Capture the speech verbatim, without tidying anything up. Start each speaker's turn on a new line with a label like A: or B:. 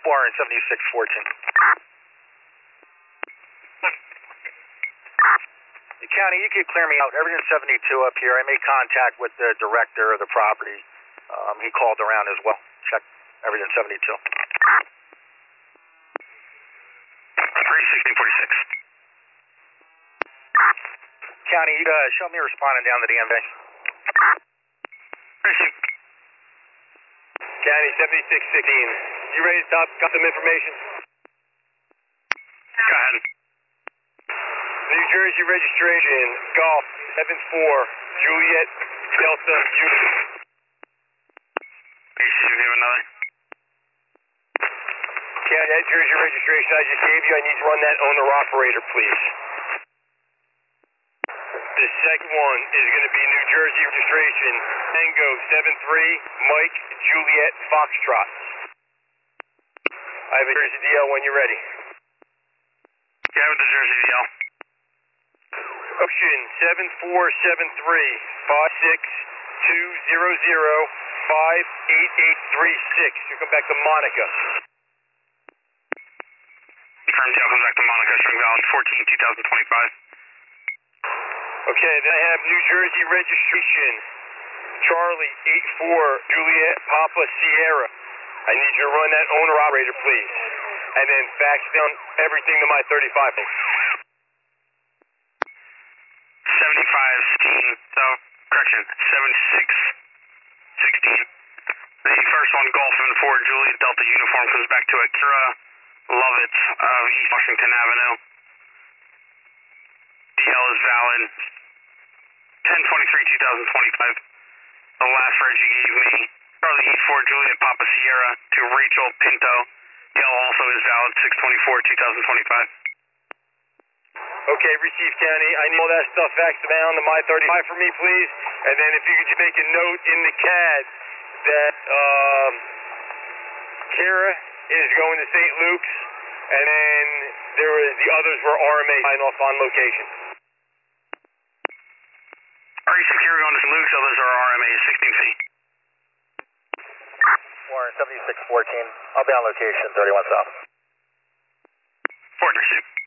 A: Warren seventy-six fourteen. The county, you could clear me out. Everton seventy-two up here. I made contact with the director of the property. Um, he called around as well. Check Everton seventy-two.
B: three sixteen forty-six.
A: County, you uh, show me responding down to the M V.
C: County seventy-six sixteen. You ready to stop? Got some information?
B: Go ahead.
C: New Jersey registration, Golf seven four, Juliet Delta Unit.
B: You see if you have another?
C: County, that Jersey registration I just gave you, I need to run that owner-operator, please. The second one is going to be New Jersey registration, Tango seven three, Mike Juliet Foxtrot. I have a Jersey D L when you're ready.
B: Yeah, with the Jersey D L.
C: Ocean seven four seven three, five six two zero zero, five eight eight three six. You come back to Monica.
B: Confirmed D L comes back to Monica, showing valid fourteen two thousand twenty-five.
C: Okay, then I have New Jersey registration, Charlie eight four, Juliet Papa Sierra. I need you to run that owner-operator, please. And then fax down everything to my thirty-five.
B: seventy-five sixteen, so, correction, seventy-six sixteen. The first one, Golf seven four, Juliet Delta Uniform, comes back to Akira Lovitz of East Washington Avenue. D L is valid ten twenty-three two thousand twenty-five. The last reg you gave me, Charlie eight four, Juliet Papa Sierra to Rachel Pinto. D L also is valid six twenty-four two thousand twenty-five.
C: Okay, receive County. I need all that stuff faxed down to my thirty-five for me, please. And then if you could just make a note in the C A D that um, Kara is going to Saint Luke's, and then there was the others were R M A sign off on location.
B: R E secure going to Saint Luke's, others are R M A sixteen feet.
A: Warren seventy-six fourteen. I'll be on location thirty-one South.
B: four three two.